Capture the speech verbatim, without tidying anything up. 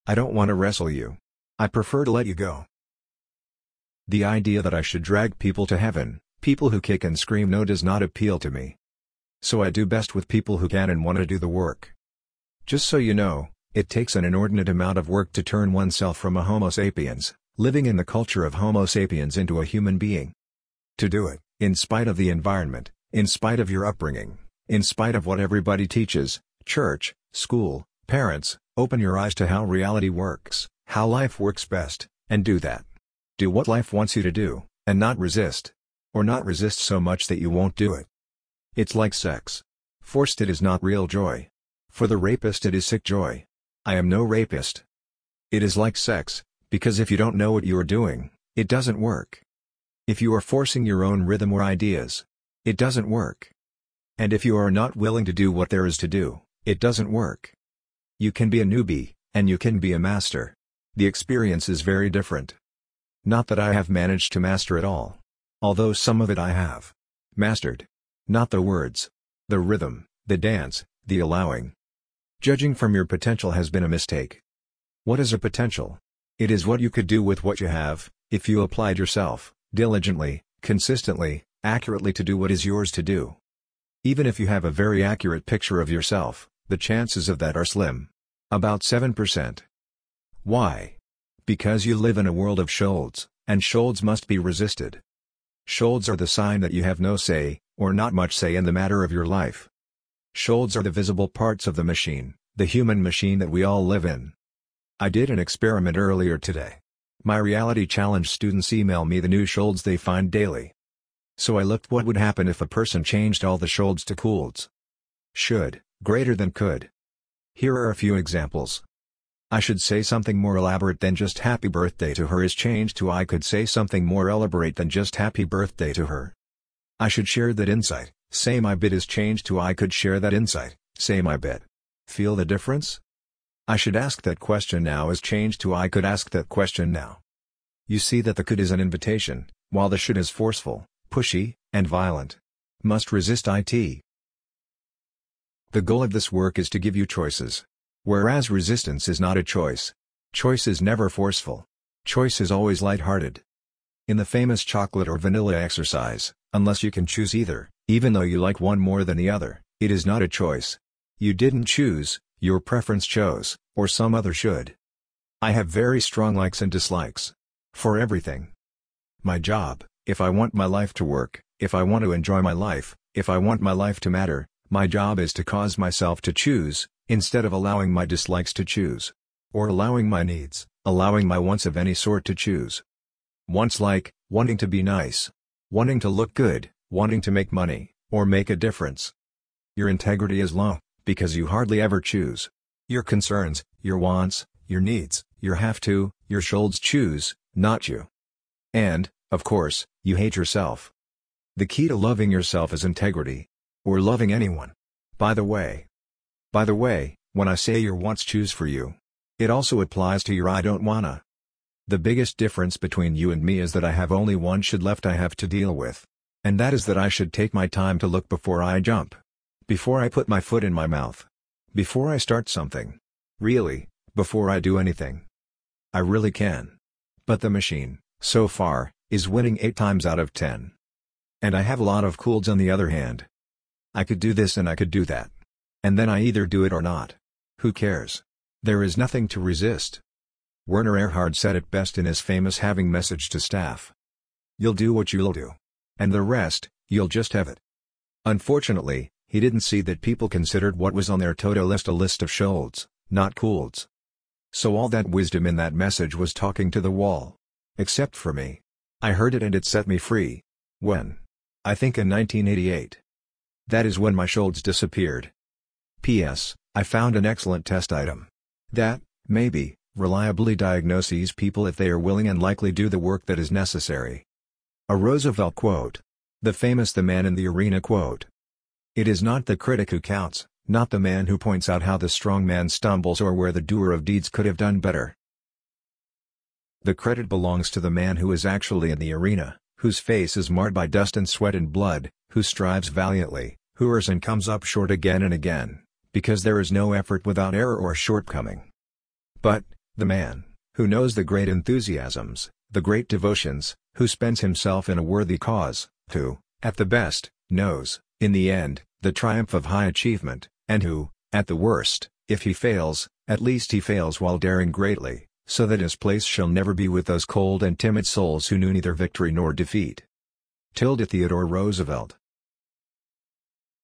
I don't want to wrestle you. I prefer to let you go. The idea that I should drag people to heaven, people who kick and scream no, does not appeal to me. So I do best with people who can and want to do the work. Just so you know, it takes an inordinate amount of work to turn oneself from a Homo sapiens, living in the culture of Homo sapiens, into a human being. To do it, in spite of the environment, in spite of your upbringing, in spite of what everybody teaches, church, school, parents, open your eyes to how reality works, how life works best, and do that. Do what life wants you to do, and not resist. Or not resist so much that you won't do it. It's like sex. Forced it is not real joy. For the rapist it is sick joy. I am no rapist. It is like sex, because if you don't know what you are doing, it doesn't work. If you are forcing your own rhythm or ideas, it doesn't work. And if you are not willing to do what there is to do, it doesn't work. You can be a newbie, and you can be a master. The experience is very different. Not that I have managed to master it all. Although some of it I have mastered. Not the words, the rhythm, the dance, the allowing. Judging from your potential has been a mistake. What is a potential? It is what you could do with what you have, if you applied yourself, diligently, consistently, accurately to do what is yours to do. Even if you have a very accurate picture of yourself, the chances of that are slim. About seven percent. Why? Because you live in a world of shoulds, and shoulds must be resisted. Shoulds are the sign that you have no say, or not much say in the matter of your life. Shoulds are the visible parts of the machine, the human machine that we all live in. I did an experiment earlier today. My reality challenge students email me the new shoulds they find daily. So I looked what would happen if a person changed all the shoulds to coulds. Should, greater than could. Here are a few examples. I should say something more elaborate than just happy birthday to her is changed to I could say something more elaborate than just happy birthday to her. I should share that insight, say my bit is changed to I could share that insight, say my bit. Feel the difference? I should ask that question now is changed to I could ask that question now. You see that the could is an invitation, while the should is forceful, pushy, and violent. Must resist it. The goal of this work is to give you choices. Whereas resistance is not a choice. Choice is never forceful. Choice is always light-hearted. In the famous chocolate or vanilla exercise, unless you can choose either, even though you like one more than the other, it is not a choice. You didn't choose, your preference chose, or some other should. I have very strong likes and dislikes. For everything. My job, if I want my life to work, if I want to enjoy my life, if I want my life to matter, my job is to cause myself to choose, instead of allowing my dislikes to choose. Or allowing my needs, allowing my wants of any sort to choose. Wants like, wanting to be nice. Wanting to look good, wanting to make money, or make a difference. Your integrity is low, because you hardly ever choose. Your concerns, your wants, your needs, your have to, your shoulds choose, not you. And, of course, you hate yourself. The key to loving yourself is integrity. Or loving anyone. By the way. By the way, when I say your wants choose for you, it also applies to your I don't wanna. The biggest difference between you and me is that I have only one should left I have to deal with. And that is that I should take my time to look before I jump. Before I put my foot in my mouth. Before I start something. Really, before I do anything. I really can. But the machine, so far, is winning eight times out of ten. And I have a lot of coulds on the other hand. I could do this and I could do that. And then I either do it or not. Who cares? There is nothing to resist. Werner Erhard said it best in his famous having message to staff. You'll do what you'll do. And the rest, you'll just have it. Unfortunately, he didn't see that people considered what was on their to-do list a list of shoulds, not coulds. So all that wisdom in that message was talking to the wall. Except for me. I heard it and it set me free. When? I think in nineteen eighty-eight. That is when my shoulds disappeared. P S. I found an excellent test item. That, maybe, reliably diagnoses people if they are willing and likely do the work that is necessary. A Roosevelt quote. The famous "the man in the arena" quote. It is not the critic who counts, not the man who points out how the strong man stumbles or where the doer of deeds could have done better. The credit belongs to the man who is actually in the arena, whose face is marred by dust and sweat and blood, who strives valiantly, who errs and comes up short again and again, because there is no effort without error or shortcoming. But, The man, who knows the great enthusiasms, the great devotions, who spends himself in a worthy cause, who, at the best, knows, in the end, the triumph of high achievement, and who, at the worst, if he fails, at least he fails while daring greatly, so that his place shall never be with those cold and timid souls who knew neither victory nor defeat. Tilde Theodore Roosevelt